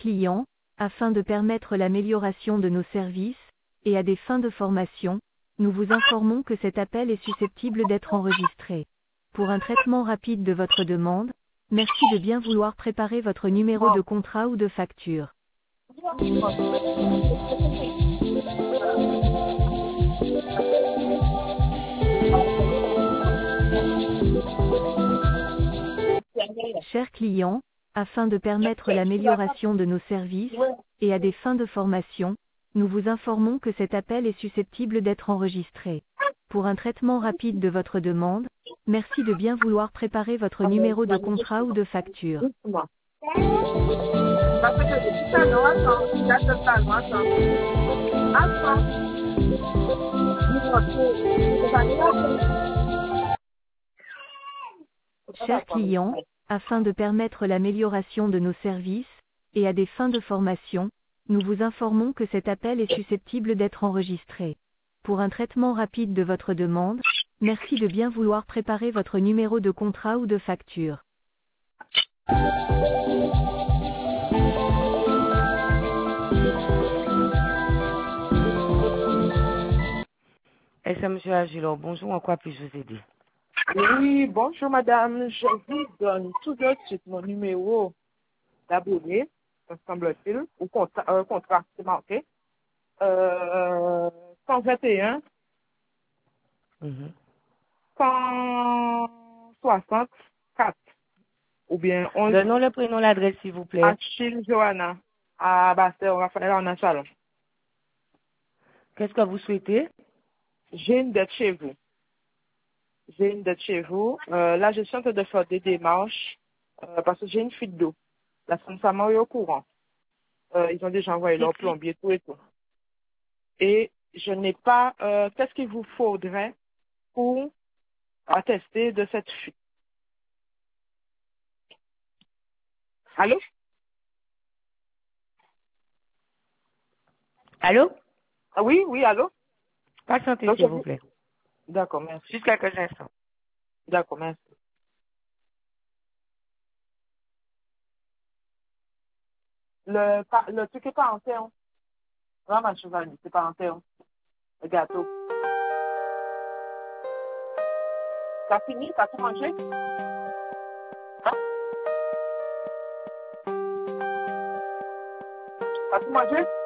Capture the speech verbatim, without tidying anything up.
client, afin de permettre l'amélioration de nos services, et à des fins de formation, nous vous informons que cet appel est susceptible d'être enregistré. Pour un traitement rapide de votre demande, merci de bien vouloir préparer votre numéro de contrat ou de facture. Chers clients, afin de permettre l'amélioration de nos services, et à des fins de formation, nous vous informons que cet appel est susceptible d'être enregistré. Pour un traitement rapide de votre demande, merci de bien vouloir préparer votre numéro de contrat ou de facture. Chers clients, afin de permettre l'amélioration de nos services, et à des fins de formation, nous vous informons que cet appel est susceptible d'être enregistré. Pour un traitement rapide de votre demande, merci de bien vouloir préparer votre numéro de contrat ou de facture. Et c'est monsieur Agilor. Bonjour, en quoi puis-je vous aider? Oui, bonjour madame. Je vous donne tout de suite mon numéro d'abonné, me semble-t-il, ou contra euh, contrat, c'est marqué. Euh, cent vingt et un, Mm-hmm. cent soixante-quatre, ou bien onze. Donnons le prénom, l'adresse, s'il vous plaît. Achille Johanna, à Basteur, Raphaël, en un salon. Qu'est-ce que vous souhaitez? J'ai une dette chez vous. J'ai une dette chez vous. Euh, là, je suis en train de faire des démarches euh, parce que j'ai une fuite d'eau. La Sansamar est au courant. Euh, ils ont déjà envoyé leur plombier, tout et tout. Et je n'ai pas... Euh, qu'est-ce qu'il vous faudrait pour attester de cette fuite? Allô? Allô? Ah oui, oui, allô? Patientez, Donc, s'il je vous vous- plaît. D'accord, merci. Juste quelques instants. D'accord, merci. Le, pa- le truc est pas en terre. Non, ma cheval, c'est pas en terre. Le gâteau. T'as fini? T'as tout mangé? Hein? T'as tout mangé?